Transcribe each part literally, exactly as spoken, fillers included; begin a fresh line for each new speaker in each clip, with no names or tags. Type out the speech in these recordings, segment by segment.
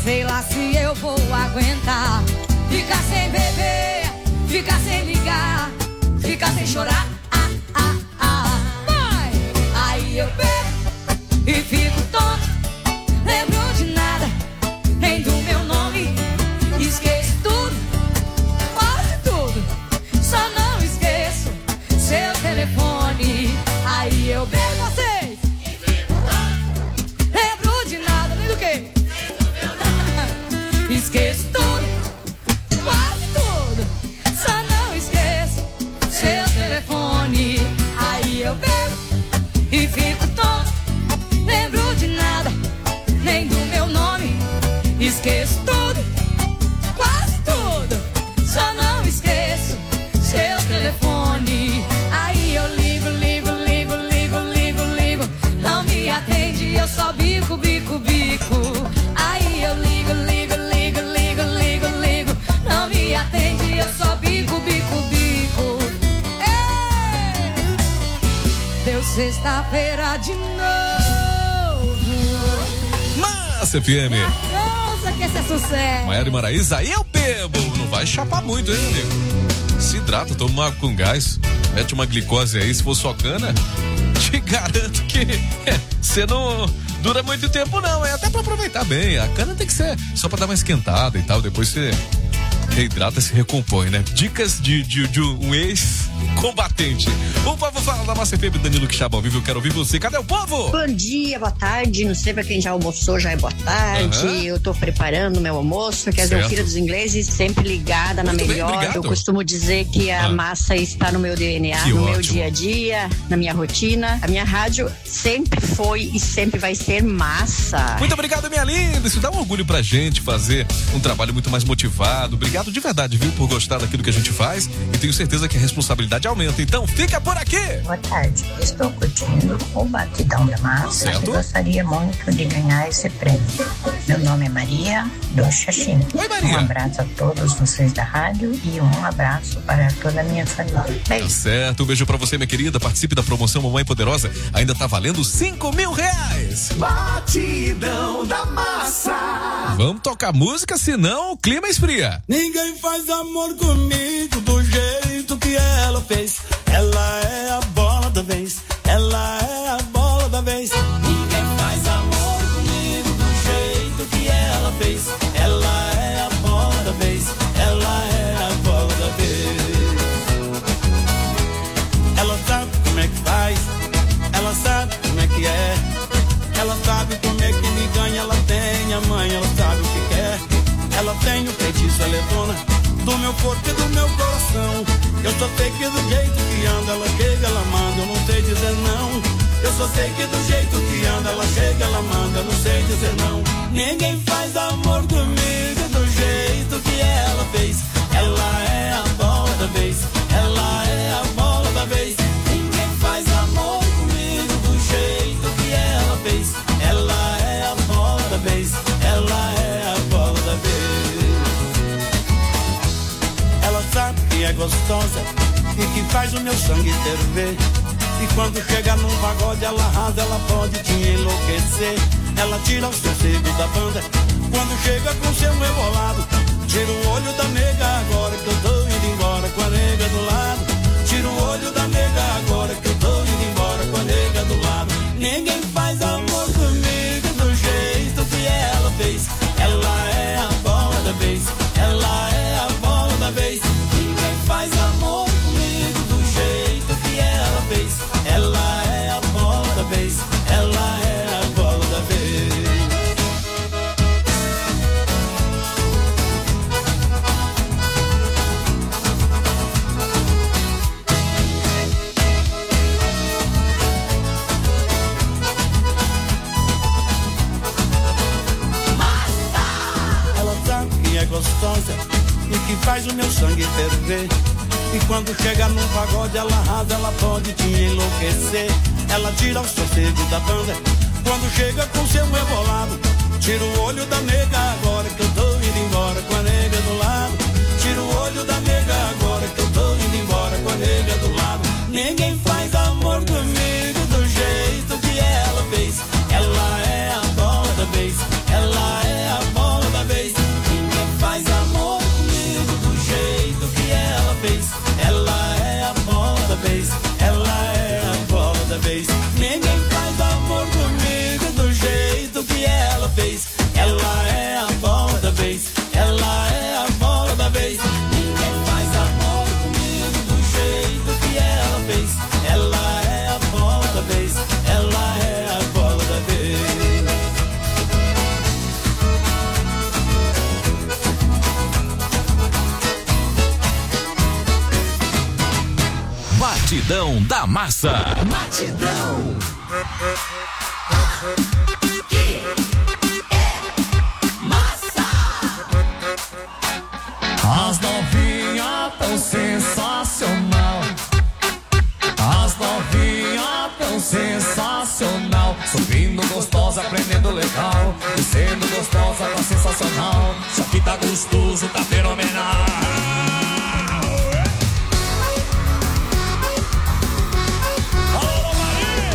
sei lá se eu vou aguentar. Ficar sem beber, ficar sem ligar, ficar sem chorar. Ah, ah, ah. Vai! Aí eu bebo e fico tonto. Lembro de nada, nem do meu nome. Esqueço tudo, quase tudo. Só não esqueço seu telefone. Aí eu bebo vocês. Lembro de nada, nem do quê? Esqueço tudo, quase tudo. Só não esqueço seu telefone. Aí eu bebo e fico tonto. Lembro de nada, nem do meu nome. Esqueço tudo, quase tudo. Só não esqueço seu telefone. Aí eu ligo, ligo, ligo, ligo, ligo, ligo. Não me atende, eu só bico, bico, bico. Aí eu ligo, ligo, ligo, ligo, ligo, ligo. Não me atende, eu só bico, bico, bico. Ei! Deu sexta-feira de novo.
Massa F M.
Nossa, que esse é sucesso.
Maiara e Maraísa, aí eu bebo. Não vai chapar muito, hein, amigo? Se hidrata, toma uma água com gás. Mete uma glicose aí, se for só cana. Te garanto que você é, não dura muito tempo, não. É até pra aproveitar bem. A cana tem que ser só pra dar uma esquentada e tal. Depois você reidrata e se recompõe, né? Dicas de, de, de um ex-combatente. O povo fala da Massa F M, Danilo Quixaba ao vivo. Eu quero ouvir você. Cadê o povo?
Bom dia, boa tarde. Não sei pra quem já almoçou, já é boa tarde. Uhum. Eu tô preparando meu almoço, que é o Filho dos Ingleses, sempre ligada na muito melhor. Bem, eu costumo dizer que a ah. massa está no meu D N A, que no ótimo. Meu dia a dia, na minha rotina. A minha rádio sempre foi e sempre vai ser massa.
Muito obrigado, minha linda. Isso dá um orgulho pra gente fazer um trabalho muito mais motivado. Obrigado de verdade, viu, por gostar daquilo que a gente faz, e tenho certeza que a responsabilidade aumenta. Então, fica por aqui!
Boa tarde, estou curtindo o Batidão da Massa certo? E gostaria muito de ganhar esse prêmio. Meu nome é Maria do Xaxim.
Oi, Maria!
Um abraço a todos vocês da rádio e um abraço para toda a minha família. Beijo.
Tá certo, um beijo pra você, minha querida. Participe da promoção Mamãe Poderosa, ainda tá valendo cinco mil reais.
Batidão da Massa.
Vamos tocar música, senão o clima esfria.
Ninguém faz amor comigo do jeito que ela fez. Ela é a bola da vez. Ela é a bola da vez. Ninguém faz amor comigo do jeito que ela fez. Ela é a bola da vez. Ela é a bola da vez. Ela sabe como é que faz. Ela sabe como é que é. Ela sabe como é que me ganha. Ela tem a mãe, ela sabe o que quer. Ela tem o feitiço, ela é dona do meu corpo e do meu coração. Eu só sei que do jeito que anda, ela chega, ela manda, eu não sei dizer não. Eu só sei que do jeito que anda, ela chega, ela manda, eu não sei dizer não. Ninguém faz amor comigo do jeito que ela fez. Ela é a bola da vez. Ela é a bola da vez. Ninguém faz amor comigo do jeito que ela fez. Ela é a bola da vez. Ela é a bola da vez. Ela sabe que é gostosa e que faz o meu sangue ferver. E quando chega num pagode ela arrasa, ela pode te enlouquecer. Ela tira o sossego da banda quando chega com seu rebolado. Tira o olho da nega agora que eu tô indo embora com a nega do lado. Tira o olho da nega agora que eu tô indo embora com a nega do lado. Ninguém faz amor comigo do jeito que ela fez. Ela é a bola da vez. Ela é a bola da vez. Ninguém faz amor comigo do jeito que ela fez. Ela é a bola da vez. Ela é a bola da vez. Gostosa e que faz o meu sangue ferver. E quando chega num pagode ela arrasa, ela pode te enlouquecer. Ela tira o sossego da banda quando chega com seu rebolado. Tira o olho da nega agora que eu tô indo embora com a nega do lado. Tira o olho da nega agora que eu tô indo embora com a nega do lado. Ninguém faz amor comigo do jeito que ela fez. Ela é a bola da vez. Ela é a bola da vez.
Batidão da Massa.
Batidão.
As novinhas tão sensacional. As novinhas tão sensacional. Subindo gostosa, aprendendo legal. Descendo gostosa, tá sensacional. Isso aqui tá gostoso, tá fenomenal. Alô, Maria!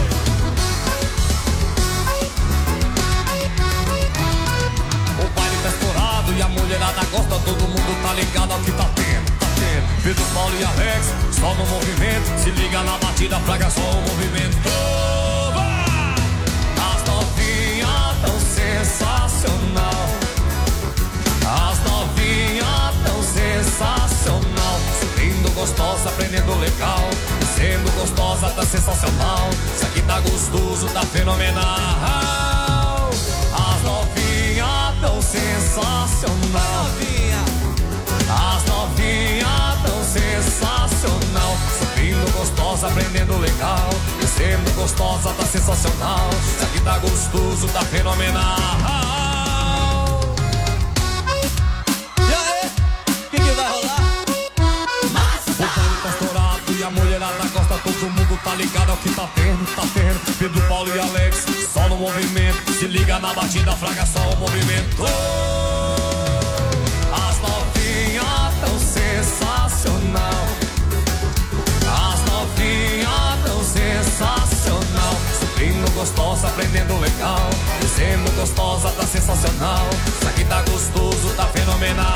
O baile tá estourado e a mulherada gosta. Todo mundo tá ligado ao que tá tendo, tá tendo. Pedro, Paulo e Alex, só no movimento. Se liga na batida, fraga só o movimento. Oba! As novinhas tão sensacional. As novinhas tão sensacional. Subindo gostosa, aprendendo legal. Descendo gostosa, tá sensacional. Isso aqui tá gostoso, tá fenomenal. As novinhas tão sensacional. As novinhas tão sensacional. Subindo gostosa, aprendendo legal. Descendo gostosa, tá sensacional. Isso aqui tá gostoso, tá fenomenal. E aí, que que vai rolar? Massa! O baile tá estourado e a mulherada gosta. Todo mundo tá ligado ao que tá tendo, tá tendo. Pedro, Paulo e Alex, só no movimento. Se liga na batida, fraga só o movimento. As novinhas tão sensacional. As novinhas tão sensacional. Subindo gostosa, aprendendo legal. Descendo gostosa, tá sensacional. Isso aqui tá gostoso, tá fenomenal.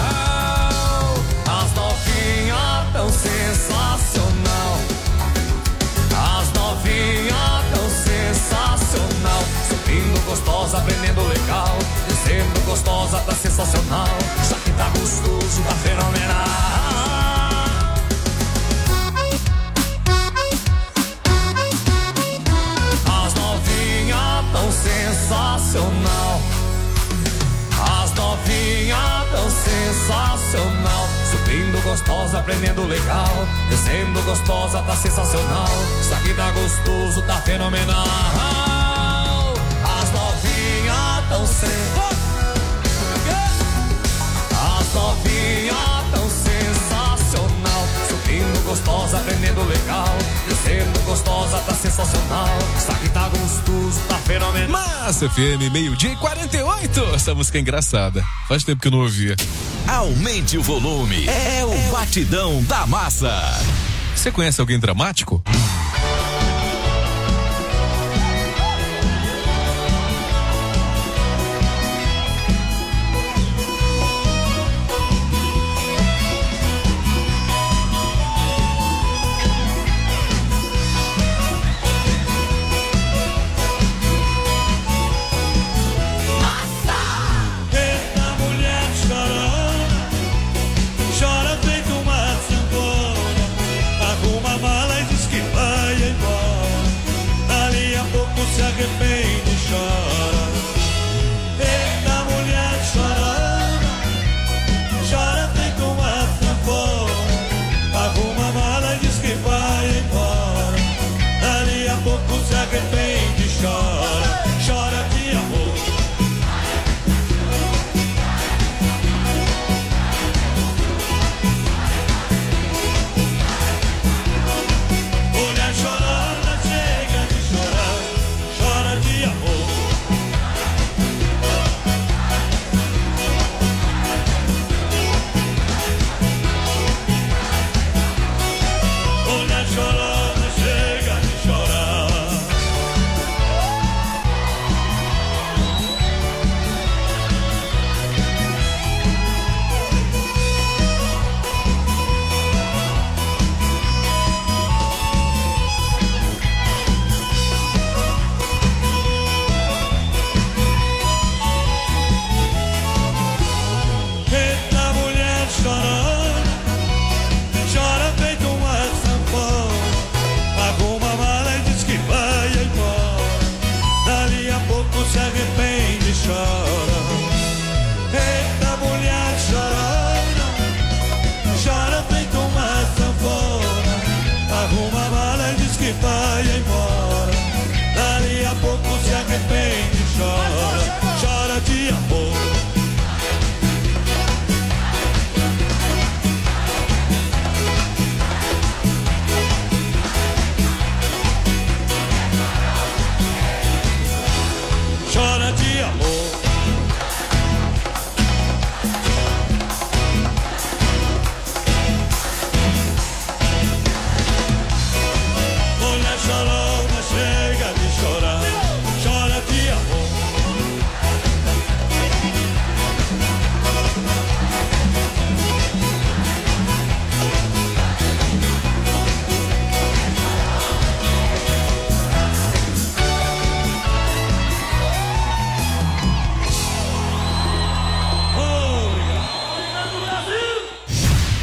As novinhas tão sensacional. As novinhas tão sensacional. Subindo gostosa, aprendendo legal. Descendo gostosa, tá sensacional. Isso aqui tá gostoso, tá fenomenal. As novinhas tão sensacional. As novinhas tão sensacional. Subindo gostosa, aprendendo legal. Descendo gostosa, tá sensacional. Isso aqui tá gostoso, tá fenomenal. As novinhas tão sensacional. As novinhas tão sensacional. Subindo gostosa, aprendendo legal. Descendo gostosa, tá sensacional. Isso aqui tá gostoso, tá fenomenal.
Massa F M, meio-dia e quarenta e oito. Essa música é engraçada. Faz tempo que eu não ouvia.
Aumente o volume. É o Batidão da Massa.
Você conhece alguém dramático?
Chora feito uma sanfona, arruma a mala e diz que vai.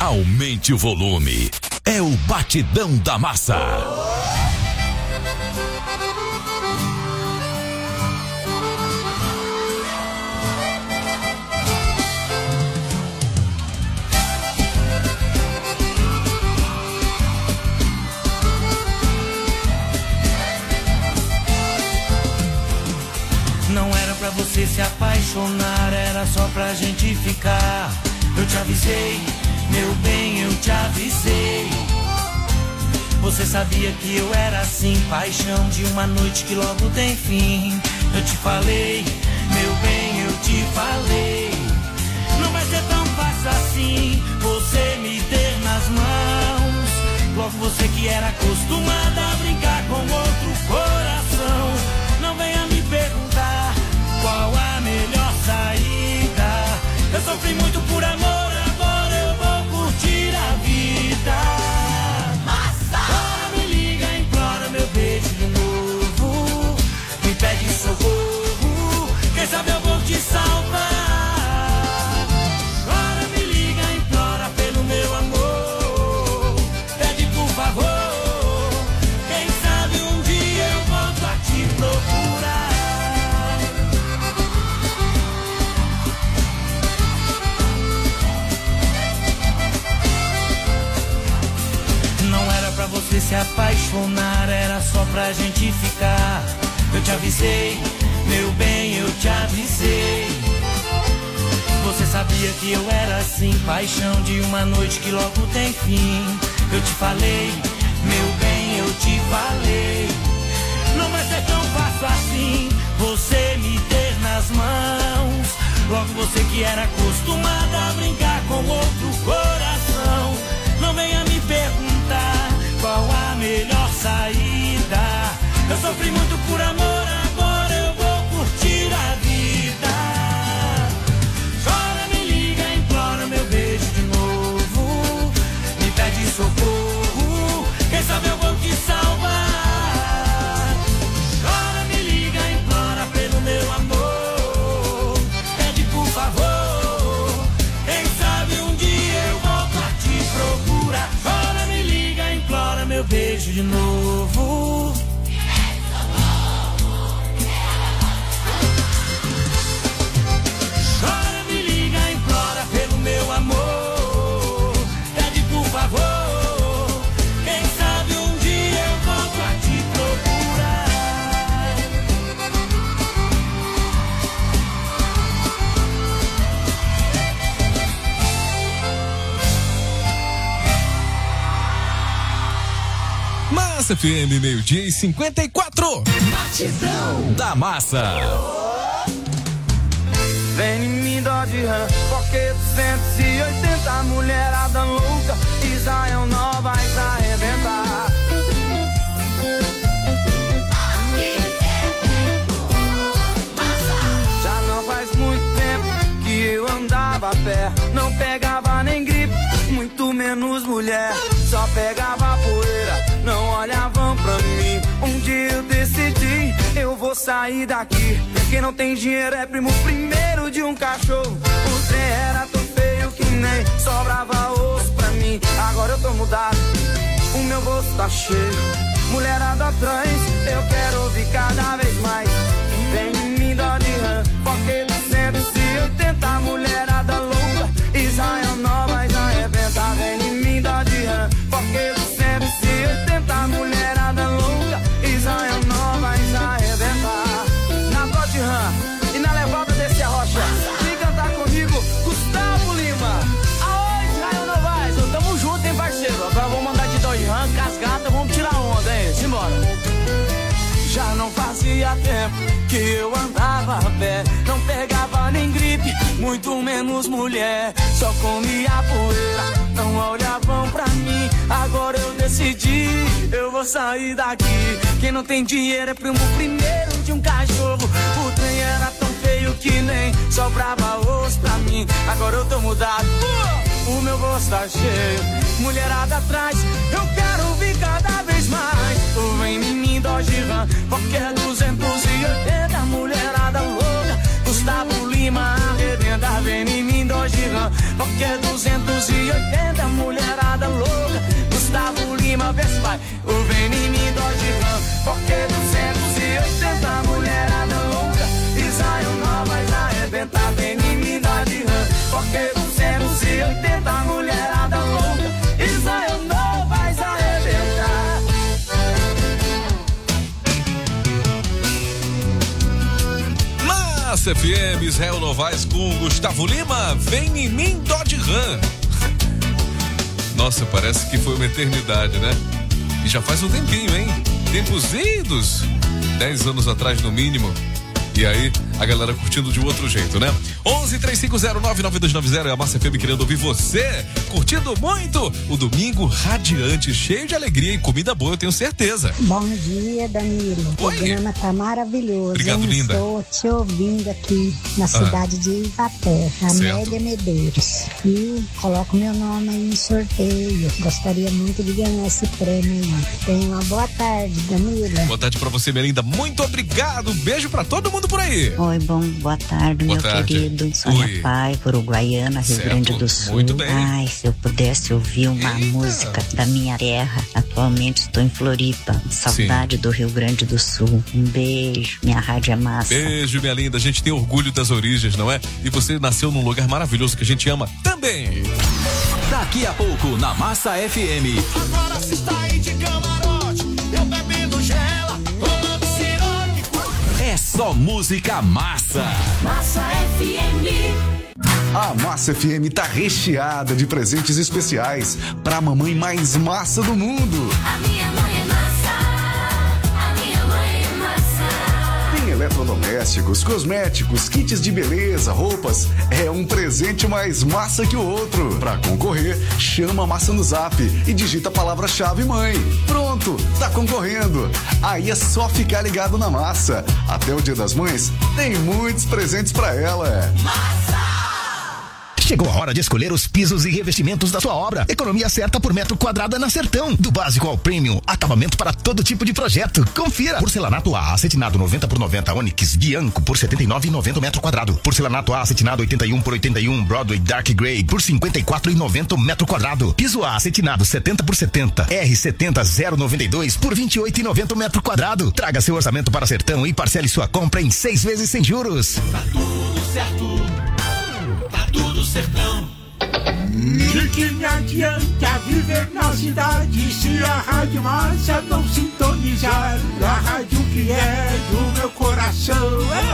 Aumente o volume. É o Batidão da Massa.
Não era pra você se apaixonar, era só pra gente ficar. Eu te avisei, meu bem, eu te avisei. Você sabia que eu era assim, paixão de uma noite que logo tem fim. Eu te falei, meu bem, eu te falei. Não vai ser tão fácil assim, você me ter nas mãos. Logo você que era acostumada a brincar com outro coração. Não venha me perguntar qual a melhor saída. Eu sofri muito por amor, agora eu vou curtir a vida. Massa! Agora me liga, implora meu beijo de novo. Me pede socorro, quem sabe eu vou te salvar. Agora me liga, implora pelo meu amor. Pede por favor, quem sabe um dia eu volto a te procurar. Pra você se apaixonar, era só pra gente ficar. Eu te avisei, meu bem, eu te avisei. Você sabia que eu era assim, paixão de uma noite que logo tem fim. Eu te falei, meu bem, eu te falei. Não vai ser tão fácil assim, você me ter nas mãos. Logo você que era acostumada a brincar com outro coração. Não venha me perguntar qual a melhor saída. Eu sofri muito por amor, agora eu vou curtir a vida. Chora, me liga, implora meu beijo de novo. Me pede socorro, quem sabe eu vou te salvar. Chora, me liga, implora pelo meu amor. Pede por favor, quem sabe um dia eu volto a te procurar. Chora, me liga, implora meu beijo de novo. Chora, me liga, implora pelo meu amor. Pede por favor, quem sabe um dia eu volto a te procurar.
Massa F M, meio-dia e cinquenta e quatro.
Batidão da Massa.
Vem em mim, Dodge Ram, porque duzentos e oitenta, mulherada louca, Israel não vai arrebentar. Já não faz muito tempo que eu andava a pé, não pegava nem gripe, muito menos mulher, só pegava poeira, não olhavam pra mim. Um dia eu decidi, eu vou sair daqui. Quem não tem dinheiro é primo primeiro de um cachorro. O trem era tão feio que nem sobrava osso pra mim. Agora eu tô mudado, o meu rosto tá cheio, mulherada atrás, eu quero ouvir cada vez mais. Vem em mim, Dodge Ram, porque duzentos e oitenta, mulherada louca, Israel não vai arrebentar. Vem em mim, Dodge Ram, porque duzentos e oitenta, mulherada louca, Israel não vai arrebentar. Na Dodge Ram e na levada desse arrocha, vem cantar comigo, Gustavo Lima. Aô, Israel Novaes, eu tamo junto, hein, parceiro. Agora vamos mandar de Dodge Ram, cascata, vamos tirar onda, hein, simbora. Já não fazia tempo que eu andava a pé, não pegava nem gripe, muito menos mulher, só comia poeira, não olhavam pra mim. Agora eu decidi, eu vou sair daqui. Quem não tem dinheiro é primo primeiro de um cachorro. O trem era tão feio que nem sobrava osso pra mim. Agora eu tô mudado, uh, o meu gosto tá cheio, mulherada atrás, eu quero ouvir cada vez mais. Tu vem em mim, Dodge Ram, porque é duzentos e oitenta, mulherada louca, Gustavo Lima arrebenta. Vem em mim, Dodge Ram, rã. Porque duzentos e oitenta mulherada louca. Gustavo Lima, vê se vai. O vem em mim, Dodge Ram. Porque duzentos e oitenta mulherada louca. Israel Novas arrebenta, vem em mim, Dodge Ram. Porque duzentos e oitenta mulherada louca. Israel Novas arrebenta.
Massa F M, Israel Novaes com Gustavo Lima, vem em mim, Dodge Ram. Nossa, parece que foi uma eternidade, né? E já faz um tempinho, hein? Tempos idos, dez anos atrás no mínimo. E aí, a galera curtindo de outro jeito, né? onze, três cinco zero, nove nove dois nove zero é a Massa F M querendo ouvir você, curtindo muito o domingo radiante, cheio de alegria e comida boa, eu tenho certeza.
Bom dia, Danilo. O programa tá maravilhoso.
Obrigado,
eu
linda.
Estou te ouvindo aqui na cidade ah. de Ivaté, Amélia Medeiros. E coloco meu nome aí em sorteio. Gostaria muito de ganhar esse prêmio aí. Tenha uma boa tarde, Danilo.
Boa tarde pra você, minha linda. Muito obrigado. Beijo pra todo mundo por aí.
Oi, bom, boa tarde, boa meu tarde. querido. Sônia Paiva, Uruguaiana, Rio certo. Grande do Sul.
Muito bem.
Ai, se eu pudesse ouvir uma Eita. música da minha terra. Atualmente estou em Floripa. Saudade Sim. do Rio Grande do Sul. Um beijo, minha rádio é massa.
Beijo, minha linda. A gente tem orgulho das origens, não é? E você nasceu num lugar maravilhoso que a gente ama também.
Daqui a pouco, na Massa F M.
Agora se está aí de camarote, eu bebendo gela, rolando siroque.
É só música massa.
Massa F M.
A Massa F M tá recheada de presentes especiais pra mamãe mais massa do mundo.
A minha mãe é massa. A minha mãe é massa.
Tem eletrodomésticos, cosméticos, kits de beleza, roupas. É um presente mais massa que o outro. Pra concorrer, chama a Massa no Zap e digita a palavra-chave mãe. Pronto, tá concorrendo. Aí é só ficar ligado na Massa. Até o Dia das Mães, tem muitos presentes pra ela.
Massa!
Chegou a hora de escolher os pisos e revestimentos da sua obra. Economia certa por metro quadrado é na Sertão. Do básico ao premium, acabamento para todo tipo de projeto. Confira. Porcelanato A, acetinado noventa por noventa, Onyx Bianco por setenta e nove reais e noventa centavos metro quadrado. Porcelanato A, acetinado oitenta e um por oitenta e um, Broadway Dark Grey por cinquenta e quatro reais e noventa centavos metro quadrado. Piso A, acetinado setenta por setenta, R setenta zero noventa e dois por vinte e oito reais e noventa centavos metro quadrado. Traga seu orçamento para Sertão e parcele sua compra em seis vezes sem juros.
Tá tudo certo. Tá tudo sertão.
De que me adianta viver na cidade se a Rádio Massa não sintonizar a rádio que é do meu coração?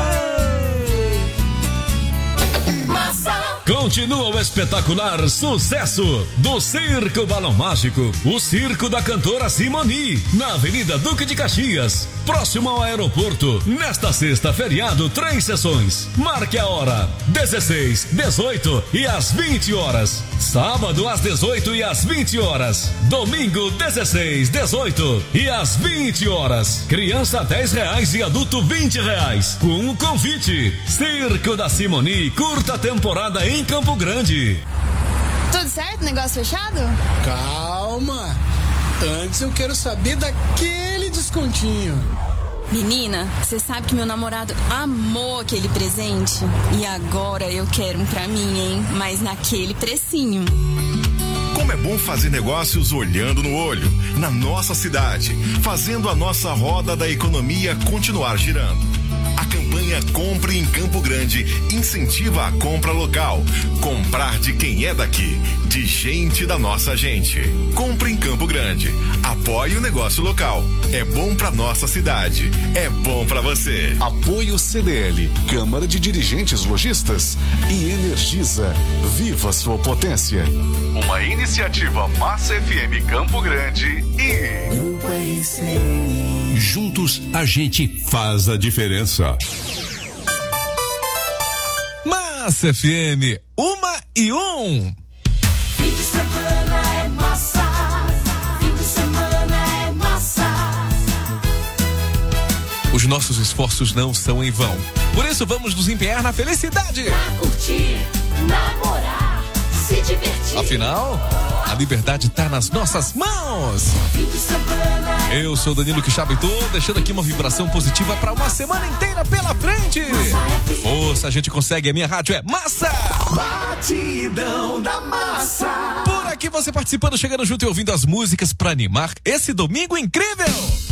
Ei!
Massa!
Continua o espetacular sucesso do Circo Balão Mágico, o circo da cantora Simoni, na Avenida Duque de Caxias, próximo ao aeroporto. Nesta sexta, feriado, três sessões. Marque a hora: dezesseis, dezoito e às vinte horas. Sábado às dezoito e às vinte horas. Domingo, dezesseis, dezoito e às vinte horas. Criança dez reais e adulto vinte reais. Com um convite: Circo da Simoni, curta temporada em Campo Grande.
Tudo certo? Negócio fechado?
Calma. Antes eu quero saber daquele descontinho.
Menina, você sabe que meu namorado amou aquele presente? E agora eu quero um pra mim, hein? Mas naquele precinho.
Como é bom fazer negócios olhando no olho, na nossa cidade, fazendo a nossa roda da economia continuar girando. A campanha Compre em Campo Grande incentiva a compra local. Comprar de quem é daqui, de gente da nossa gente. Compre em Campo Grande. Apoie o negócio local. É bom pra nossa cidade. É bom pra você.
Apoio C D L, Câmara de Dirigentes Lojistas e Energisa. Viva sua potência. Uma iniciativa Massa F M Campo Grande e
Grupo R C N.
Juntos a gente faz a diferença.
Massa F M, uma e um.
Fim de semana é massa. Fim de semana é massa.
Os nossos esforços não são em vão. Por isso vamos nos empenhar na felicidade.
Pra curtir, namorar, se divertir.
Afinal, a liberdade tá nas nossas mãos.
Fim de semana é
Eu sou Danilo Quixabitu, deixando aqui uma vibração positiva para uma semana inteira pela frente. Força, a gente consegue, a minha rádio é massa.
Batidão da Massa.
Por aqui você participando, chegando junto e ouvindo as músicas pra animar esse domingo incrível.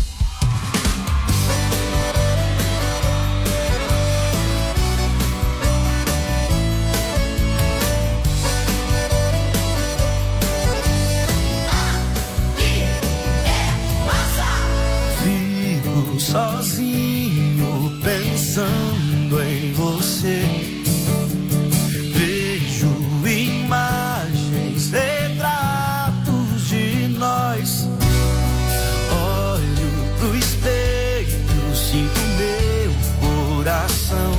Fico sozinho pensando em você. Vejo imagens, retratos de nós. Olho pro espelho, sinto meu coração.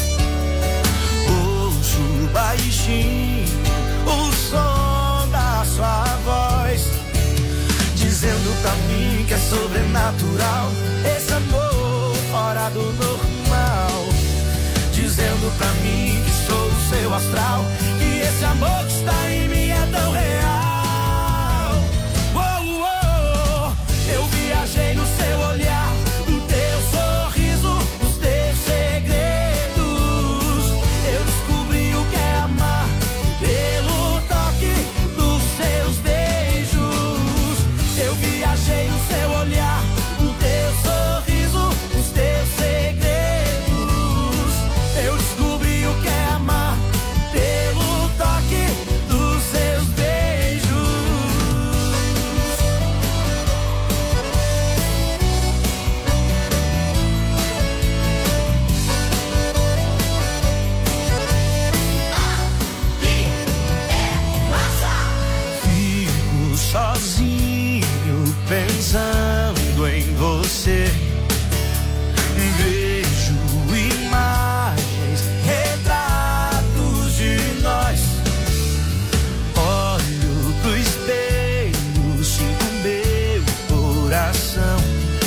Ouço baixinho o som da sua voz, dizendo pra mim que é sobrenatural esse amor fora do normal. Dizendo pra mim que sou o seu astral, que esse amor que está em mim é tão real. Oh, oh, oh. Eu viajei no seu olhar, no teu sorriso, nos teus segredos. Eu descobri o que é amar pelo toque dos seus beijos. Eu viajei no seu olhar, no teu sorriso, nos teus segredos. Eu descobri o que é amar pelo toque dos seus beijos. Fico sozinho pensando em você. Vejo imagens, retratos de nós. Olho pro espelho, sinto meu coração.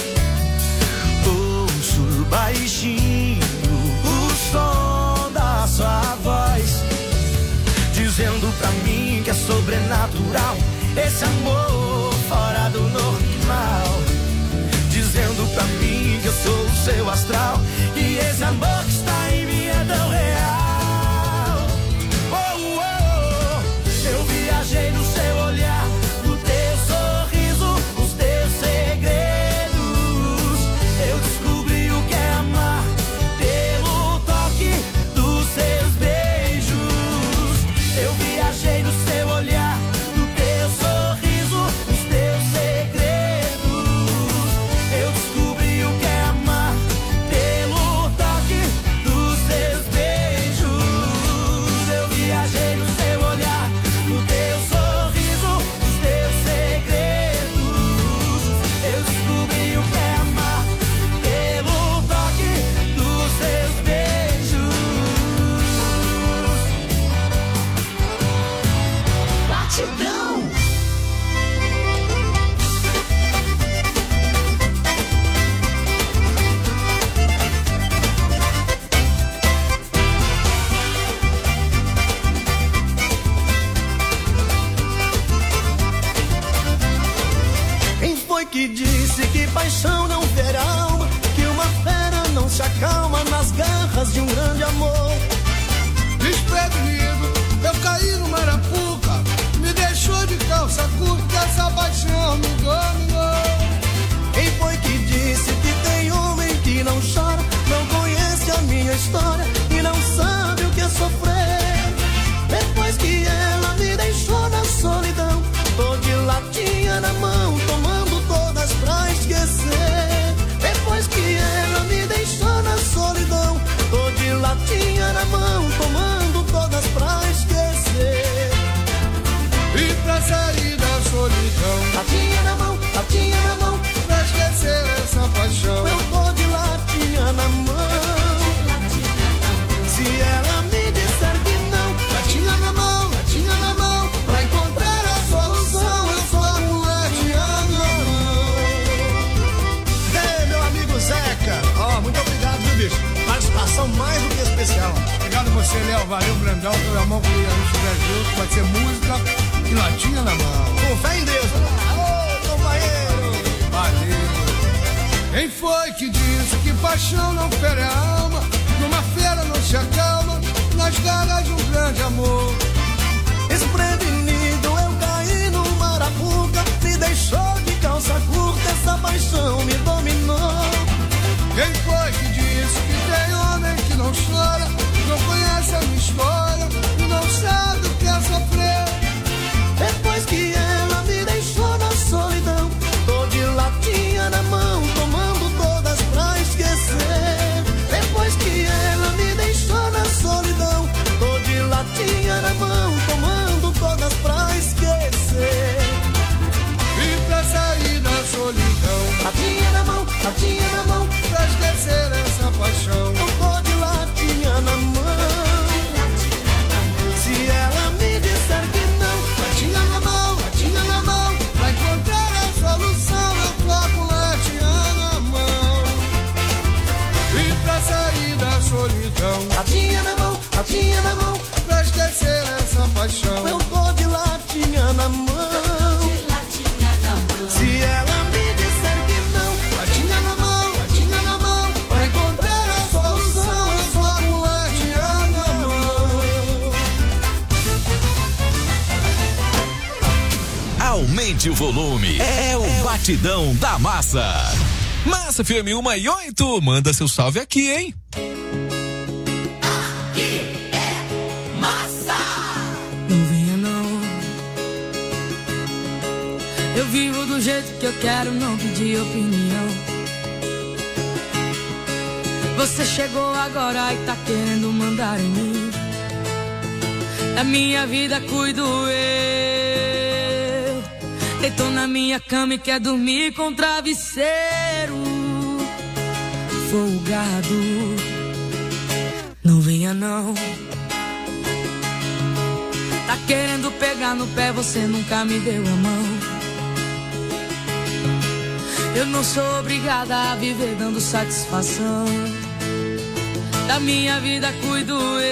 Ouço baixinho o som da sua voz, dizendo pra mim que é sobrenatural esse amor fora do normal. Dizendo pra mim que eu sou o seu astral, que esse amor que está em mim é tão real. Oh, oh, oh. Eu viajei no seu olhar, no teu sorriso, nos teus segredos. Eu descobri o que é amar pelo toque dos seus beijos. Eu viajei no seu olhar, no teu sorriso, nos teus segredos. Eu descobri o que é amar pelo toque dos seus beijos. Eu viajei no seu olhar, no teu sorriso, nos teus segredos. Eu descobri o que é amar pelo toque dos seus beijos. Batidão. Quem foi que disse que paixão não terá alma? Que uma fera não se acalma nas garras de um grande amor?
Desprevenido, eu caí no Marapuca, me deixou de calça curta, essa paixão me dominou.
Quem foi que disse que tem homem que não chora, não conhece a minha história e não sabe o que é sofrer? Depois que ela me deixou na solidão, tô de latinha na mão, tomando todas pra esquecer. Depois que ela me deixou na solidão, tô de latinha na mão, tomando todas pra esquecer.
E pra sair da solidão,
latinha na mão, latinha na mão,
pra esquecer essa paixão,
eu tô de latinha na mão. Se ela me disser que não,
latinha na mão, latinha na mão, pra encontrar a solução, eu sou a latinha na mão.
Ei, meu amigo Zeca, ó, oh, muito obrigado, viu, bicho? Participação mais do que especial.
Obrigado você, Léo, valeu, Brandão, pela mão que a gente estiver junto, pode ser música e latinha na mão.
Com fé em Deus, né? Alô, companheiro.
Valeu. Quem foi que disse que paixão não fere a alma? Numa feira não se acalma, nas garras de um grande amor.
Aumente o volume. É o Batidão da Massa.
Massa F M uma e oito. Manda seu salve aqui, hein?
Aqui é Massa.
Não venha não. Eu vivo do jeito que eu quero, não pedi opinião. Você chegou agora e tá querendo mandar em mim. Da minha vida cuido eu. Deitou na minha cama e quer dormir com travesseiro folgado. Não venha não. Tá querendo pegar no pé, você nunca me deu a mão. Eu não sou obrigada a viver dando satisfação. Da minha vida cuido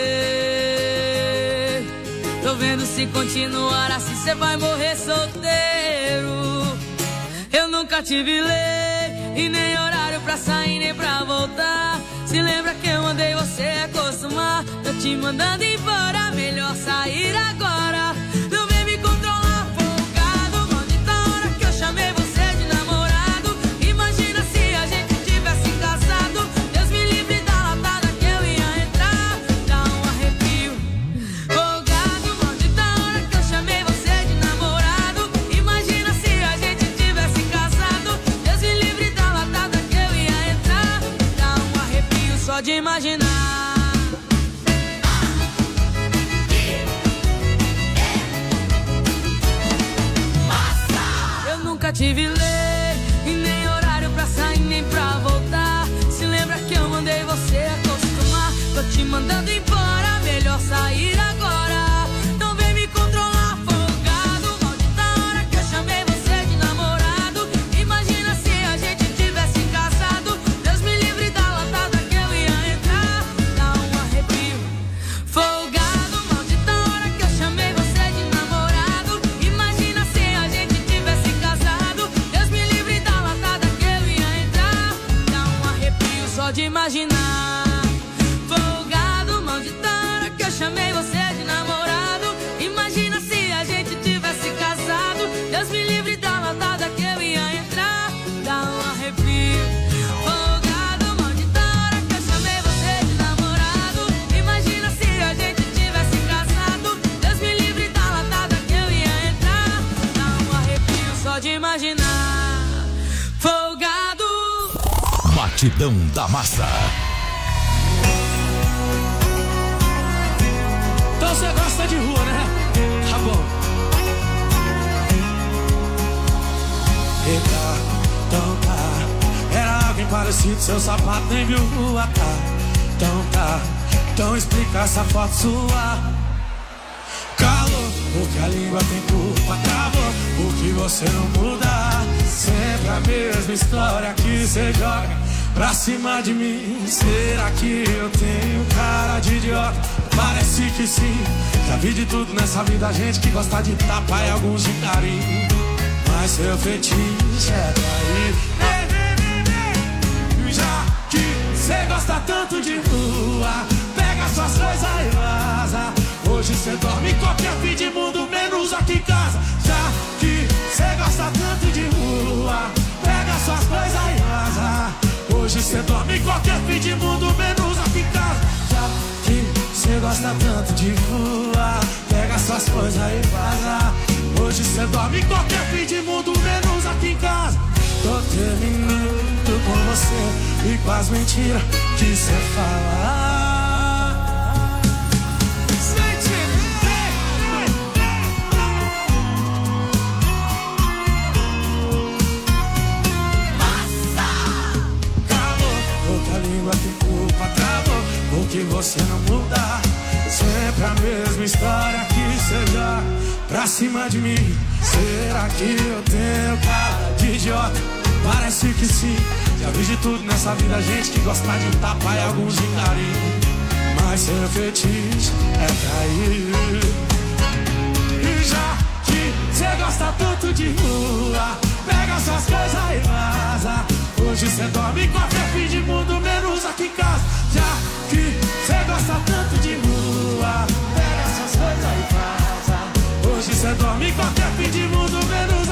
eu. Tô vendo se continuar assim cê vai morrer solteiro. Eu nunca tive lei e nem horário pra sair nem pra voltar. Se lembra que eu mandei você acostumar. Tô te mandando embora, melhor sair agora. Não vem me controlar, folgado. Maldita hora que eu chamei você de namorado. Imagina se a gente tivesse casado. Deus me livre da latada que eu ia entrar. Dá um arrepio, folgado. Maldita hora que eu chamei você de namorado. Imagina se a gente tivesse casado. Deus me livre da latada que eu ia entrar. Dá um arrepio só de imaginar. Nunca tive lei e nem horário pra sair nem pra voltar. Se lembra que eu mandei você acostumar. Tô te mandando embora, melhor sair agora. Não vem me controlar, folgado. Maldita hora que eu chamei você de namorado. Imagina se a gente tivesse casado. Deus me livre da latada que eu ia entrar. Dá um arrepio, folgado. Maldita hora que eu chamei você de namorado. Imagina se a gente tivesse casado. Deus me livre da latada que eu ia entrar. Dá um arrepio só de imaginar. Folgado, maldita hora que eu chamei você de namorado. Imagina se a gente tivesse casado. Deus me livre da latada que eu ia entrar. Dá um arrepio. Folgado, maldita hora que eu chamei você de namorado. Imagina se a gente tivesse casado. Deus me livre da latada que eu ia entrar. Dá um arrepio só de imaginar. Folgado.
Batidão da Massa.
Então você gosta de rua, né? Tá bom. Eita, então tá. Era alguém parecido, seu sapato nem viu rua, tá? Então tá. Então explica essa foto sua. Calor, porque a língua tem culpa, travou. Porque você não muda. Sempre a mesma história que você joga pra cima de mim. Será que eu tenho cara de idiota? Parece que sim. Já vi de tudo nessa vida, gente que gosta de tapa e alguns de carinho. Mas seu fetiche é trair. Já que cê gosta tanto de rua, pega suas coisas e vaza. Hoje cê dorme em qualquer fim de mundo, menos aqui em casa. Já que cê gosta tanto de rua, pega suas coisas e vaza. Hoje cê dorme em qualquer fim de mundo, menos aqui em casa. Já que cê gosta tanto de rua, pega suas coisas e vaza. Hoje cê dorme em qualquer fim de mundo, menos aqui em casa. Tô terminando com você e com as mentiras que cê fala. Que você não muda. Sempre a mesma história que seja pra cima de mim. Será que eu tenho cara de idiota? Parece que sim. Já vi de tudo nessa vida, gente que gosta de tapa e alguns de carinho. Mas seu fetiche é trair. E já que cê gosta tanto de rua, pega suas coisas e vaza. Hoje cê dorme em qualquer fim de mundo, menos aqui em casa. Já que cê gosta tanto de rua, pega suas coisas e vaza. Hoje cê dorme em qualquer fim de mundo, menos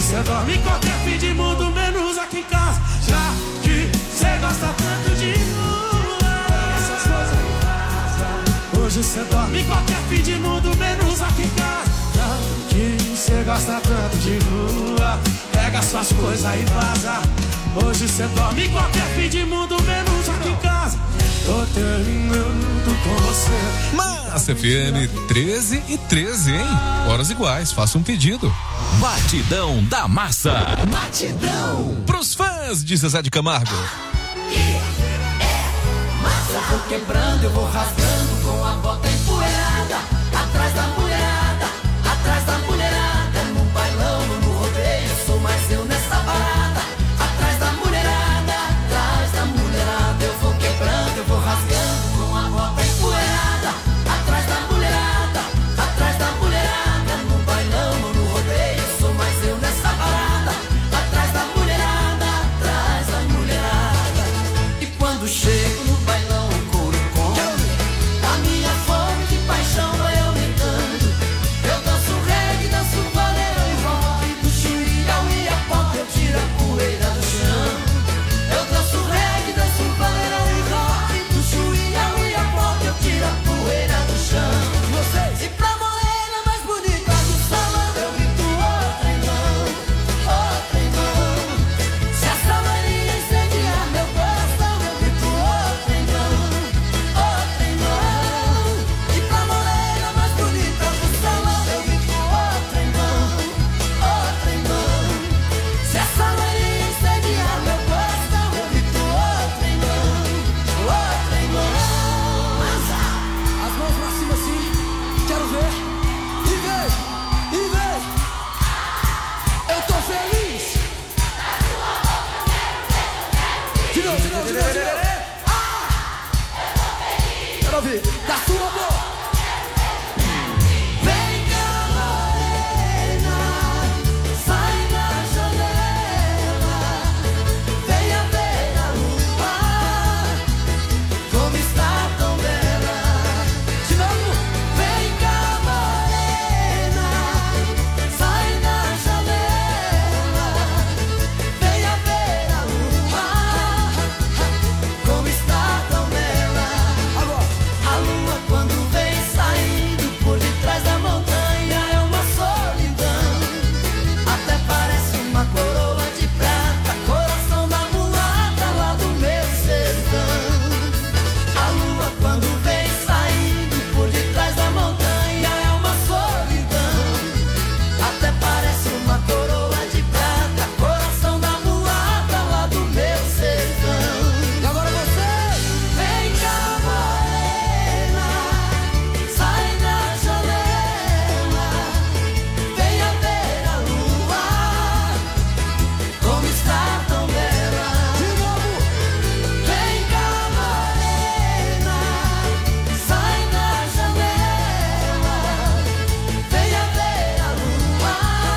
cê dorme em qualquer fim de mundo, menos aqui em casa. Já que cê gosta tanto de rua, essas coisas em casa. Hoje cê dorme em qualquer fim de mundo, menos aqui em casa. Já que cê gosta tanto de rua, pega suas coisas e vaza. Hoje cê dorme em qualquer fim de mundo, menos aqui em casa. Tô terminando com você.
Massa F M treze e treze, hein? Horas iguais, faça um pedido.
Batidão da Massa.
Batidão. Pros fãs de Zezé de Camargo.
Eu vou quebrando, eu vou rasgando com a bota empoeirada. Atrás da mulherada, atrás da mulherada. No bailão, no rodeio, sou mais eu nessa parada. Atrás da mulherada, atrás da mulherada. Eu vou quebrando, eu vou rasgando com a bota empoeirada. Atrás da mulherada, atrás da mulherada. No bailão, no rodeio, sou mais eu nessa parada. Atrás da mulherada, atrás da mulherada. E quando chego no bailão, o couro come. A minha fome de paixão vai aumentando. Eu danço reggae, danço vaneirão e rock. Do chuí ao Iapoca eu tiro a poeira do chão. Eu danço reggae, danço vaneirão e rock. Do chuí ao Iapoca eu tiro a poeira do chão. Vocês. E pra morena mais bonita do salão eu grito outra irmão, outra irmão. Se essa mania incendiar meu coração eu grito outra irmão, outra irmão. E pra morena mais bonita do salão eu grito outra irmão, outra irmão. Se essa mania incendiar meu coração eu grito outra irmão, outra irmão. As mãos pra cima assim, quero ver. E vem, e vem. Eu tô feliz. De novo, de novo, de novo, de novo. Ah! Quero ouvir. Da sua boca. Vem cá, morena, sai da janela. Venha ver a lua, como está tão bela. De novo. Vem cá, morena, sai da janela. Venha ver a lua, como está tão bela. A lua quando vem saindo por detrás da montanha é uma solidão. Até parece uma coroa de prata, coração da mulata lá do meu sertão. A lua quando vem saindo por detrás da montanha é uma solidão. Até parece uma coroa de prata, coração da mulata lá do meu sertão. E agora você, vem cá, morena, sai da janela, venha ver a lua, como está tão bela. De novo. Vem cá, morena, sai da janela, venha ver a lua,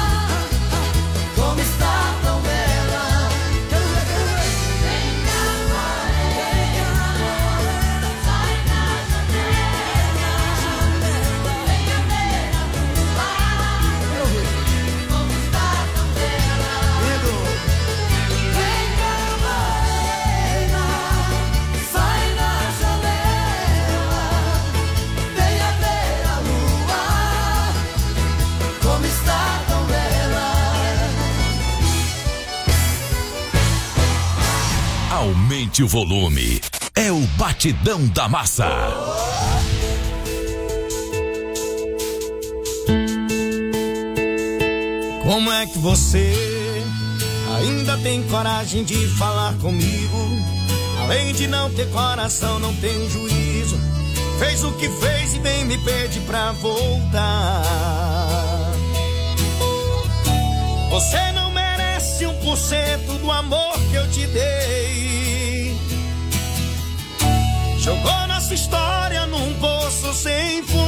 como está tão bela. Quero ver, quero ver. Vem cá, morena, sai da janela, venha ver a lua, como está tão bela. Vem cá, morena, sai da janela, venha ver a lua, como está tão bela.
Aumente o volume. É o Batidão da Massa.
Como é que você ainda tem coragem de falar comigo? Além de não ter coração, não tem juízo. Fez o que fez e vem me pedir pra voltar. Você não merece um por cento do amor que eu te dei. Jogou nossa história num poço sem fundo.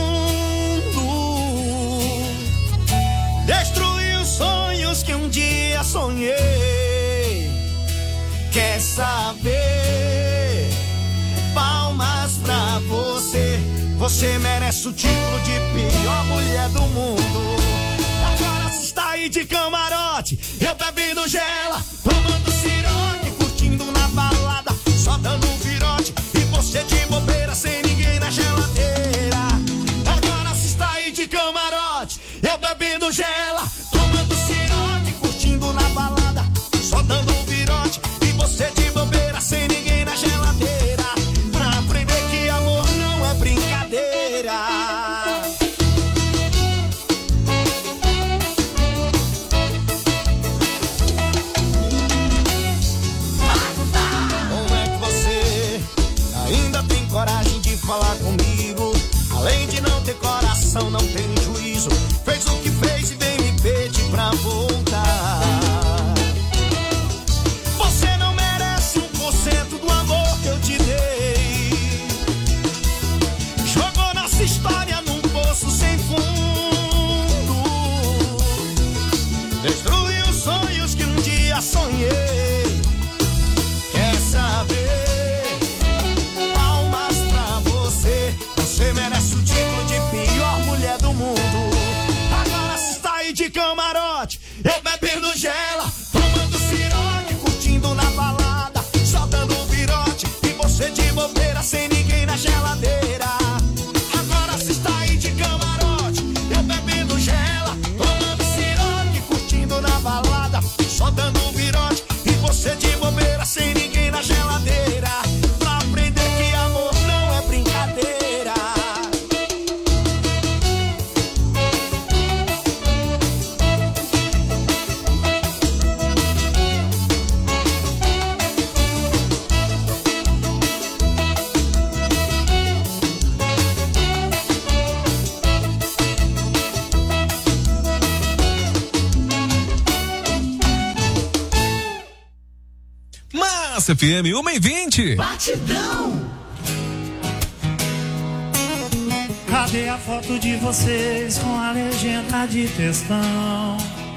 Destruiu sonhos que um dia sonhei. Quer saber? Palmas pra você. Você merece o título de pior mulher do mundo. Agora se está aí de camarote, eu bebendo gela, tomando ciroque, curtindo na balada, só dando um virote, e você de bobeira sem ninguém na geladeira. Agora se está aí de camarote, eu bebendo gela, tomando ciroque, curtindo na balada, só dando um virote, e você de bobeira sem ninguém na geladeira, pra aprender que amor não é brincadeira. Como é que você ainda tem coragem de falar comigo? Além de não ter coração, não tem juízo. Fez o que fez e vem me pedir pra voltar. Você não merece um por cento do amor que eu te dei. Jogou nossa história num poço sem fundo. Destruiu os sonhos que um dia sonhei. Quer saber? Palmas pra você. Você merece o título de pior mulher do mundo. Agora se está aí de camarote, eu bebendo gela, tomando ciroque, curtindo na balada, só dando um virote, e você de bobeira sem ninguém na geladeira. Agora se está aí de camarote, eu bebendo gela, tomando ciroque, curtindo na balada, só dando um virote, e você de bobeira sem ninguém na geladeira, pra aprender que amor não é brincadeira.
Massa F M, uma e vinte.
Batidão.
Cadê a foto de vocês com a legenda de textão?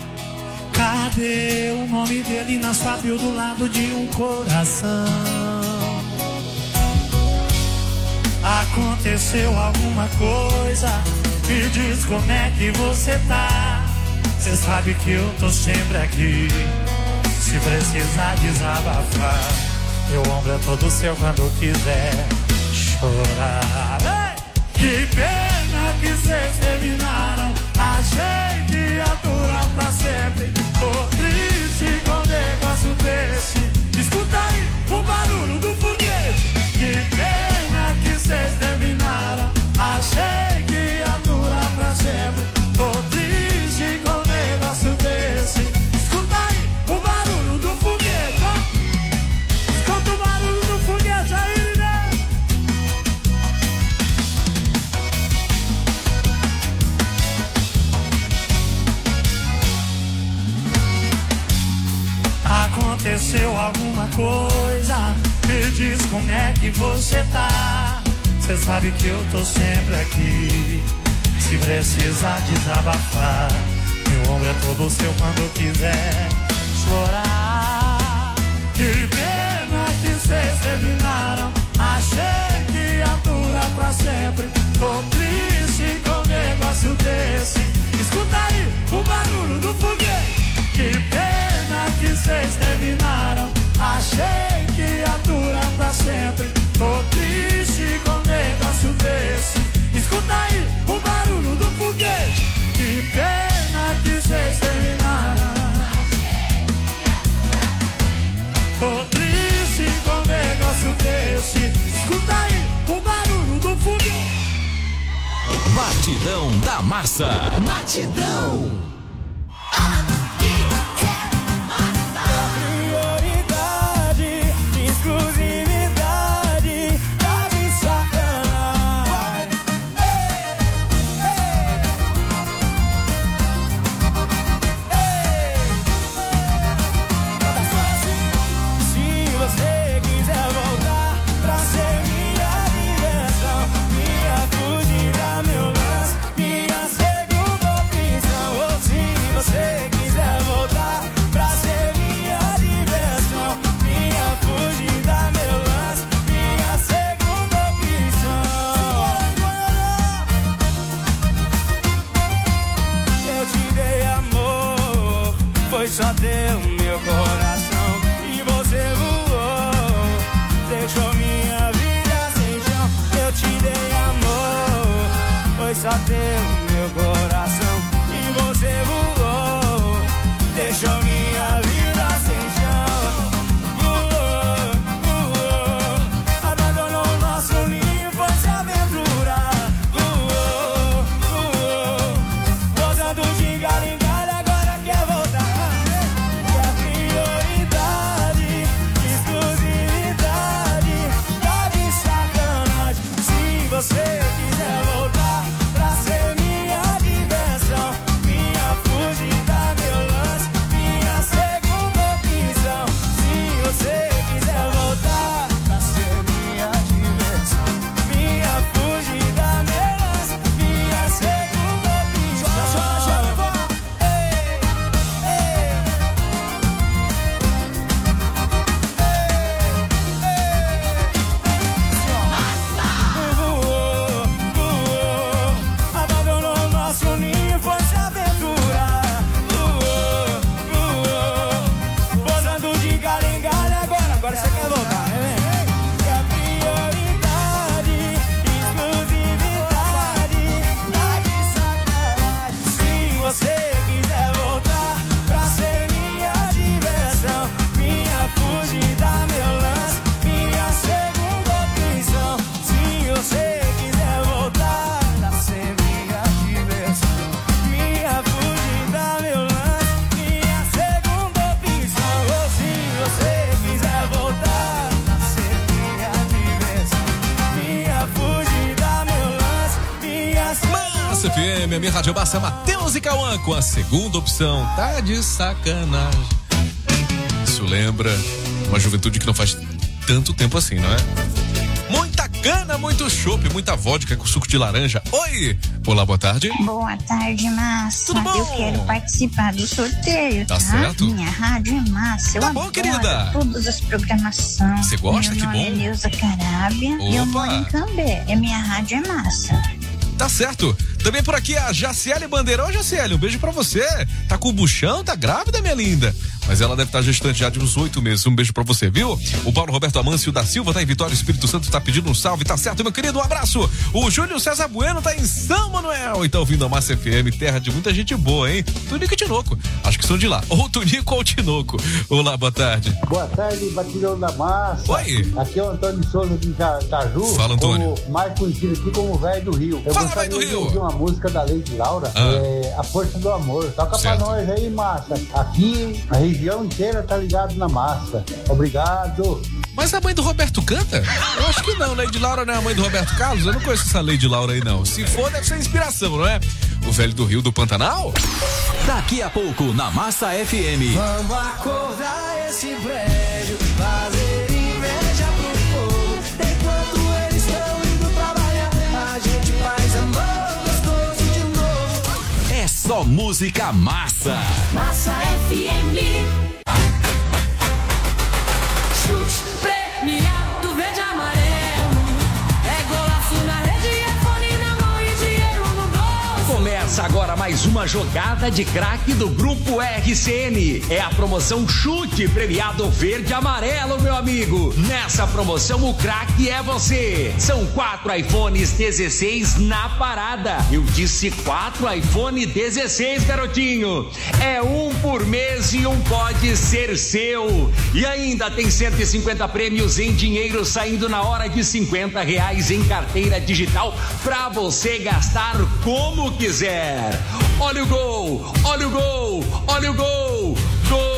Cadê o nome dele na sua bio do lado de um coração? Aconteceu alguma coisa? Me diz como é que você tá. Cê sabe que eu tô sempre aqui, se precisar desabafar. Meu ombro é todo seu quando quiser chorar. Ei! Que pena que vocês terminaram. Achei que ia durar pra sempre. Tô triste com um negócio desse. Escuta aí o barulho do foguete. Que pena que vocês terminaram. Achei que ia durar pra sempre. Tô triste com um negócio desse. Escuta aí o barulho do foguete, ó. Escuta o barulho do foguete aí, né? Aconteceu alguma coisa? Me diz como é que você tá. Cê sabe que eu tô sempre aqui, se precisar desabafar. Meu ombro é todo seu quando quiser chorar. Que pena que vocês terminaram. Achei que ia durar pra sempre. Tô triste com um negócio desse. Escuta aí o barulho do foguete. Que pena que vocês terminaram. Achei que ia durar pra sempre. Tô triste com um negócio desse. Escuta aí o barulho do foguete. Que pena que vocês terminaram. Tô triste com um negócio desse. Escuta aí o barulho do foguete.
Batidão da Massa.
Batidão.
Você deixou minha vida sem chão. Eu te dei amor, foi só teu meu coração. E você voou, deixou minha vida sem chão. Voou, voou, abandonou nosso ninho, foi se aventurar. Voou, voou, gozando de galho em galho, agora quer voltar. Quer prioridade, exclusividade, tá de sacanagem. Se você quiser voltar pra ser minha diversão, minha fugida, meu lance, minha segunda opção. Se você quiser voltar pra ser minha diversão, minha fugida, meu lance, minha segunda opção. Ei, ei. Voou, voou, abandonou nosso ninho, foi se aventurar. Voou, voou, posando de galho em galho, agora, agora você quer voltar, né? Quer prioridade, exclusividade, tá de sacanagem. Se você quiser voltar pra ser minha diversão, minha fugida, meu lance, minha segunda opção. Se você quiser voltar pra ser minha diversão, minha fugida, meu lance, minha segunda opção. Ou se você quiser voltar pra ser minha diversão, minha fugida, meu lance, minha segunda.
Massa F M, a minha rádio Massa, Matheus e Cauã com a segunda opção. Tá de sacanagem. Isso lembra uma juventude que não faz tanto tempo assim, não é? Muita cana, muito chopp, muita vodka com suco de laranja. Oi! Olá, boa tarde.
Boa tarde, Massa.
Tudo bom?
Eu quero participar do sorteio,
Tá
tá?
certo.
Minha rádio é massa. Eu
Tá bom,
adoro
querida.
todas as programações.
Você gosta?
Meu
Que
nome
bom.
é Neuza Carábia e eu
Opa.
moro em Cambé. E minha rádio é massa.
Tá certo. Também por aqui a Jaciele Bandeirão. Jaciele, um beijo pra você. Tá com o buchão, tá grávida, minha linda. Mas ela deve estar gestante já de uns oito meses. Um beijo pra você, viu? O Paulo Roberto Amâncio da Silva tá em Vitória, Espírito Santo, tá pedindo um salve. Tá certo, meu querido, um abraço. O Júlio César Bueno tá em São Manuel e tá ouvindo a Massa F M, terra de muita gente boa, hein? Tunico e Tinoco, acho que são de lá. Ou Tunico ou Tinoco. Olá, boa tarde.
Boa tarde, Batidão da Massa.
Oi.
Aqui é o Antônio Souza de Caju.
Fala, Antônio.
O mais conhecido aqui como o Velho do Rio. Eu
Fala,
gostaria
Velho do
de
Rio.
ouvir uma música da Lady Laura,
Ah.
é, A Força do Amor. Toca
Certo.
pra nós aí, Massa. Aqui, a região inteira tá ligado na Massa. Obrigado.
Mas a mãe do Roberto canta? Eu acho que não, Lady Laura não é a mãe do Roberto Carlos? Eu não conheço essa Lady Laura aí, não. Se for, deve ser inspiração, não é? O Velho do Rio do Pantanal?
Daqui a pouco na Massa F M.
Vamos acordar esse prédio, fazer inveja pro povo. Enquanto eles estão indo trabalhar, a gente faz amor gostoso de novo.
É só música massa.
Massa F M. Chute premiado verde e amarelo. É golaço na rede, é fone na mão e dinheiro no bolso.
Começa agora mais uma jogada de craque do Grupo R C N. É a promoção Chute Premiado Verde e Amarelo, meu amigo. Nessa promoção, o craque é você. São quatro iPhones dezesseis na parada. Eu disse quatro iPhone dezesseis, garotinho. É um por mês e um pode ser seu. E ainda tem cento e cinquenta prêmios em dinheiro saindo na hora de cinquenta reais em carteira digital pra você gastar como quiser. Olha o gol, olha o gol, olha o gol, gol!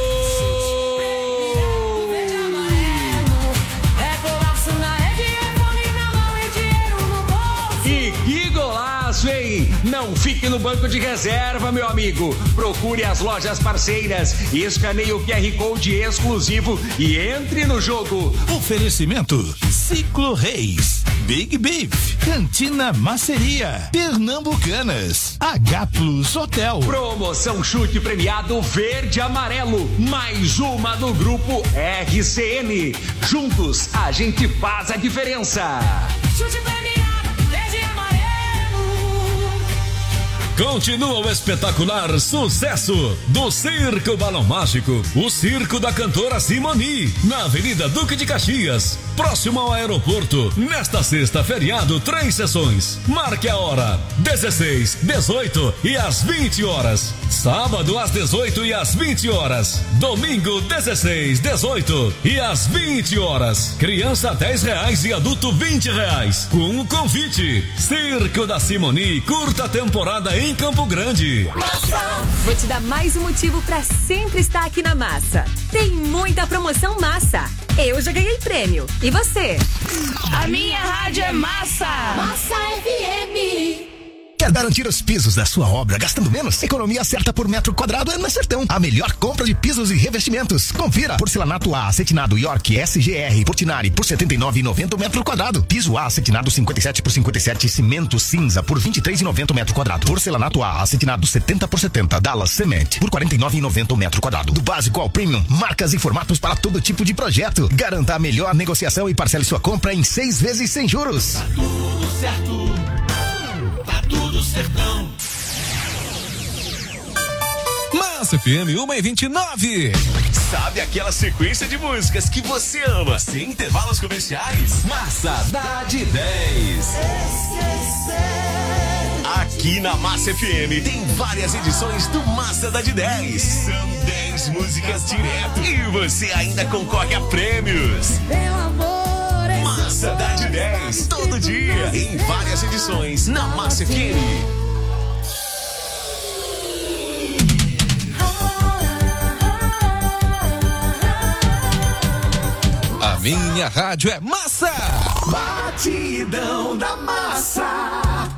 É golaço na rede, é fone na mão e dinheiro no bolso.
E que golaço, hein? Não fique no banco de reserva, meu amigo. Procure as lojas parceiras, escaneie o Q R Code exclusivo e entre no jogo.
Oferecimento Ciclo Reis, Big Beef, Cantina Maceria, Pernambucanas, H Plus Hotel.
Promoção Chute Premiado Verde e Amarelo. Mais uma do Grupo R C N. Juntos a gente faz a diferença.
Chute premiado verde e amarelo.
Continua o espetacular sucesso do Circo Balão Mágico, o circo da cantora Simoni, na Avenida Duque de Caxias, próximo ao aeroporto. Nesta sexta, feriado, três sessões. Marque a hora: dezesseis, dezoito e às vinte horas. Sábado às dezoito e às vinte horas. Domingo, dezesseis, dezoito e às vinte horas. Criança dez reais e adulto vinte reais. Com o convite: Circo da Simoni, curta temporada em Campo Grande.
Vou te dar mais um motivo pra sempre estar aqui na Massa. Tem muita promoção massa. Eu já ganhei prêmio. E você?
A minha rádio é Massa. Massa F M.
Quer garantir os pisos da sua obra gastando menos? Economia certa por metro quadrado é na Sertão. A melhor compra de pisos e revestimentos. Confira. Porcelanato A, acetinado York S G R Portinari por setenta e nove reais e noventa centavos metro quadrado. Piso A, acetinado cinquenta e sete por cinquenta e sete, cimento cinza por vinte e três reais e noventa centavos metro quadrado. Porcelanato A, acetinado setenta por setenta, Dallas Cement por quarenta e nove reais e noventa centavos metro quadrado. Do básico ao premium, marcas e formatos para todo tipo de projeto. Garanta a melhor negociação e parcele sua compra em seis vezes sem juros.
Tá tudo certo. Tá tudo sertão.
Massa F M uma e vinte e nove.
Sabe aquela sequência de músicas que você ama, sem intervalos comerciais? Massa dá de dez. Aqui na Massa F M tem várias edições do Massa dá de dez. São dez músicas direto e você ainda concorre a prêmios.
Meu amor.
Massa dá de dez, todo dia, em várias edições, na Massa F M.
A minha rádio é Massa.
Batidão da Massa.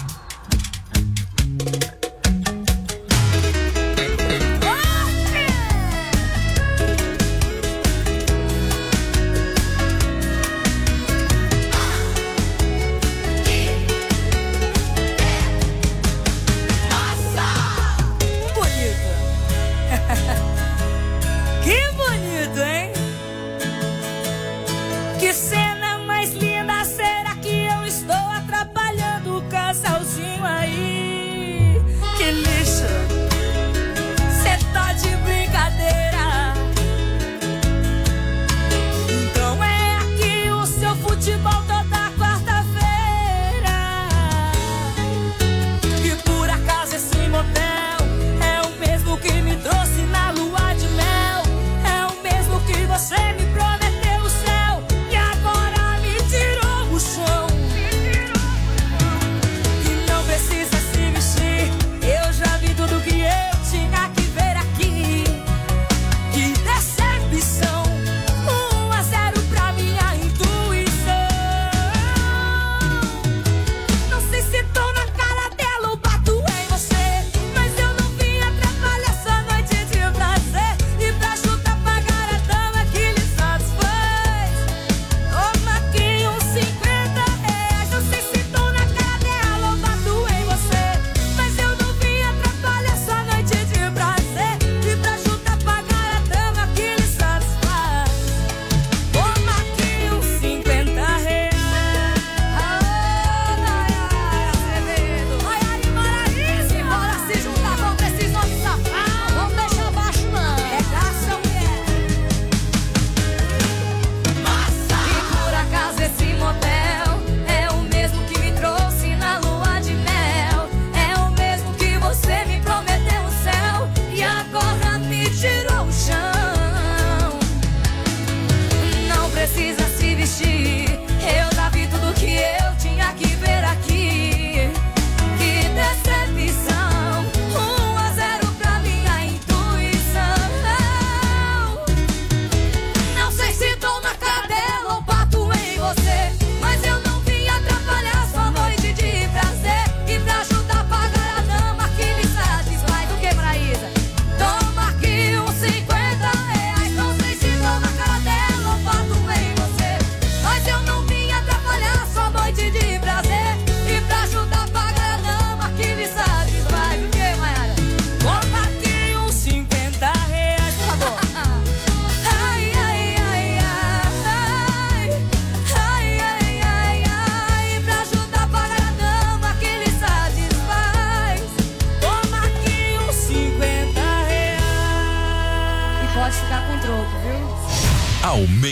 Que bonito, hein? Que cena mais linda, será que eu estou atrapalhando o casalzinho aí? Que lixo, cê tá de brincadeira. Então é aqui o seu futebol toda quarta-feira. E por acaso esse motel é o mesmo que me trouxe na lua de mel. É o mesmo que você me prometeu o céu. E agora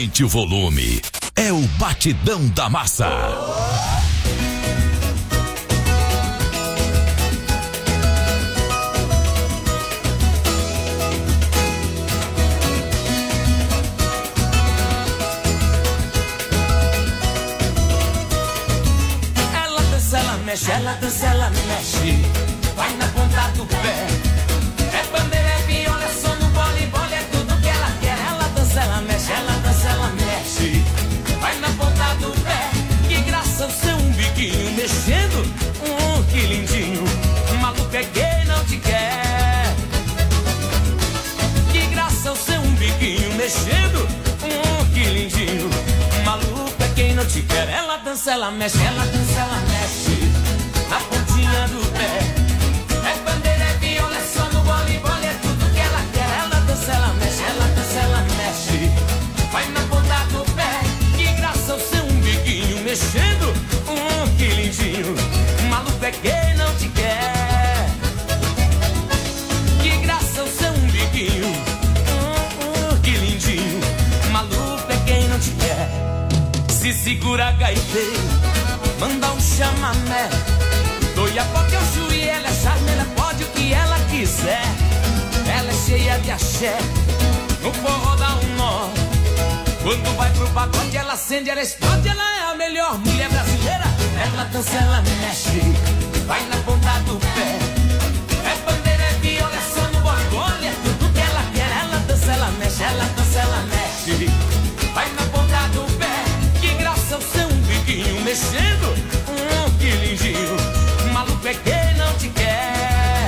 Aumente o volume. É o Batidão da Massa.
Ela dança, ela mexe, ela dança, ela mexe. Vai na ponta do pé. É bandeira, é viola, é som no voleibol, é tudo que ela quer. Ela dança, ela mexe, ela dança, ela mexe. Vai na ponta do pé. Que graça o seu umbiquinho mexendo. Hum, que lindinho. Maluco é gay, não te quer. Que graça o seu umbiquinho mexendo. Hum, que lindinho. Maluco é quem não te quer. Ela dança, ela mexe, ela dança, ela mexe. Na pontinha do pé. É bandeira, é viola, é só no voleibol, é tudo que ela quer. Ela dança, ela mexe, ela dança, ela mexe. Vai na ponta do pé. Que graça o seu umbiguinho mexendo. Hum, que lindinho. Maluco é quem não te quer. Que graça o seu umbiguinho. Hum, hum, que lindinho. Maluco é quem não te quer. Se segura gaiteiro, manda um chamamé. Doiapoque é o juiz, ela é charme, ela pode o que ela quiser. Ela é cheia de axé, no forró dá um nó. Quando vai pro pacote ela acende, ela explode. Ela é a melhor mulher brasileira. Ela dança, ela mexe, vai na ponta do pé. É bandeira, é viola, é som no voleibol, é tudo que ela quer. Ela dança, ela mexe, ela dança, ela mexe. Vai na ponta do pé. Que graça o seu umbiguinho mexendo. Hum, que lindinho. Maluco é quem não te quer.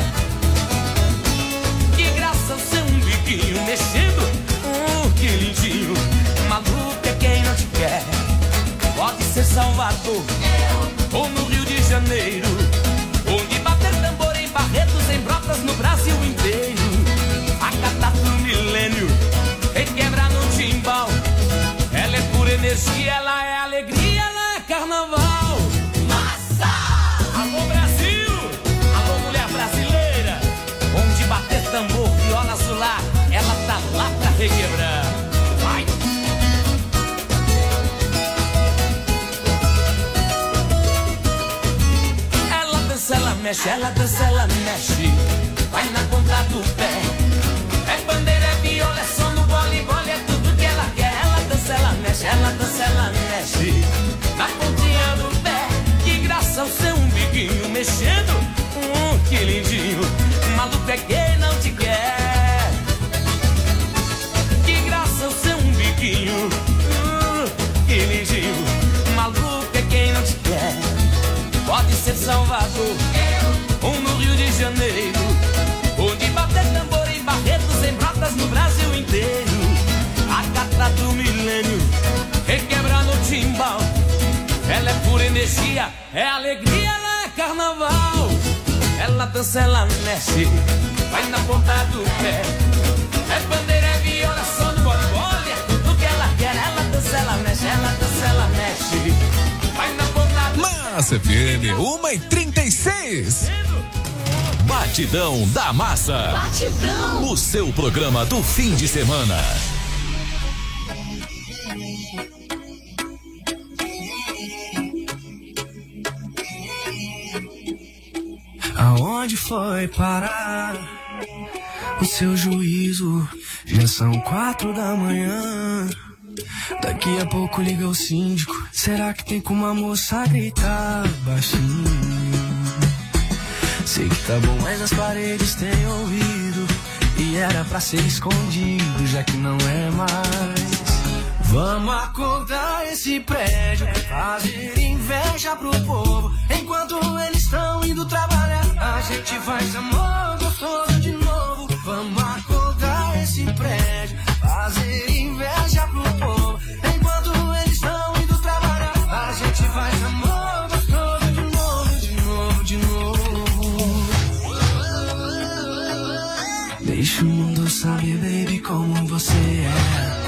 Que graça o seu umbiguinho mexendo. Hum, que lindinho. Maluco é quem não te quer. Pode ser Salvador ou no Rio de Janeiro, onde bater tambor em Barretos, em Brotas, no Brasil inteiro. A catata do milênio requebra no timbal. Ela é pura energia, ela é alegria, ela é carnaval. Massa! Alô Brasil, alô mulher brasileira, onde bater tambor, viola azular, ela tá lá pra requebrar. Vai! Ela dança, ela mexe, ela dança, ela mexe. Vai na ponta do pé. É bandeira, é viola, é som no voleibol, é tudo que ela quer. Ela dança, ela mexe, ela dança, ela mexe. Na pontinha do pé. Que graça o seu umbiguinho mexendo. Hum, que lindinho. Maluco é quem não te quer. Que graça o seu umbiguinho. Hum, que lindinho. Maluco é quem não te quer. Pode ser Salvador ou no Rio de Janeiro, onde bater tambor em Barretos, em Brotas, no Brasil inteiro. A gata do milênio requebra no timbal. Ela é pura energia, é alegria, ela é carnaval. Ela dança, ela mexe, vai na ponta do pé. É bandeira, é viola, som no voleibol, é tudo que ela quer. Ela dança, ela mexe, ela dança, ela mexe. Vai na ponta do pé.
Massa F M, uma e trinta e seis.
Batidão da Massa.
Batidão.
O seu programa do fim de semana.
Aonde foi parar o seu juízo? Já são quatro da manhã. Daqui a pouco liga o síndico. Será que tem como a moça gritar baixinho? Sei que tá bom, mas as paredes têm ouvido. E era pra ser escondido, já que não é mais. Vamos acordar esse prédio, fazer inveja pro povo. Enquanto eles estão indo trabalhar, a gente faz amor gostoso de novo. Vamos acordar esse prédio, fazer inveja pro povo. Enquanto eles estão indo trabalhar, a gente faz amor gostoso de novo, de novo, de novo. Deixa o mundo saber, baby, como você é.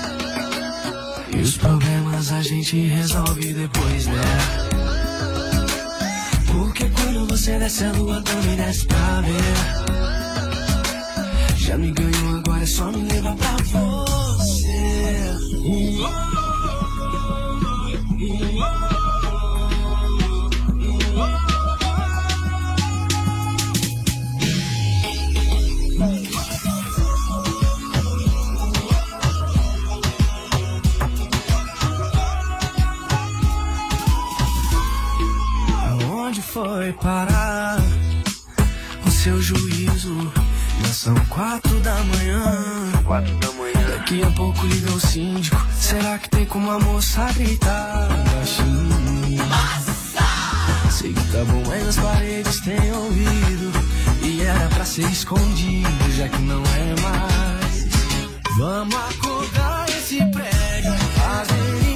E os problemas a gente resolve depois, né? Porque quando você desce a lua também desce pra ver. Já me ganhou, agora é só me levar pra você. Aonde foi parar o seu juízo? Já são quatro da manhã. Quatro da manhã. Daqui a pouco liga o síndico. Será que tem como a moça gritar baixinho? Nossa! Sei que tá bom, mas as paredes têm ouvido. E era pra ser escondido, já que não é mais. Vamos acordar esse prédio, fazer